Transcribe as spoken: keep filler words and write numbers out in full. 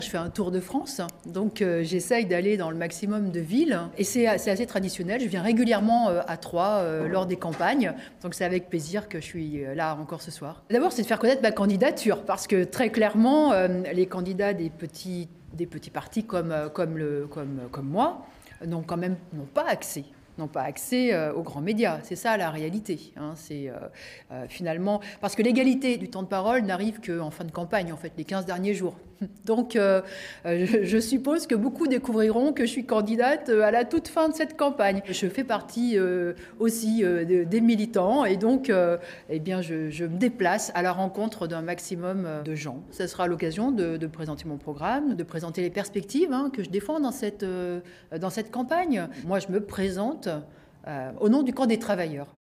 Je fais un tour de France, donc euh, j'essaye d'aller dans le maximum de villes. Et c'est assez traditionnel, je viens régulièrement euh, à Troyes euh, lors des campagnes. Donc c'est avec plaisir que je suis euh, là encore ce soir. D'abord, c'est de faire connaître ma candidature, parce que très clairement, euh, les candidats des petits, des petits partis comme, euh, comme, le, comme, comme moi n'ont quand même n'ont pas accès. n'ont pas accès euh, aux grands médias. C'est ça la réalité. Hein. C'est euh, euh, finalement... Parce que l'égalité du temps de parole n'arrive qu'en fin de campagne, en fait, les quinze derniers jours. Donc, euh, je, je suppose que beaucoup découvriront que je suis candidate à la toute fin de cette campagne. Je fais partie euh, aussi euh, de, des militants et donc, euh, eh bien, je, je me déplace à la rencontre d'un maximum de gens. Ça sera l'occasion de, de présenter mon programme, de présenter les perspectives hein, que je défends dans cette, euh, dans cette campagne. Moi, je me présente Euh, au nom du camp des travailleurs.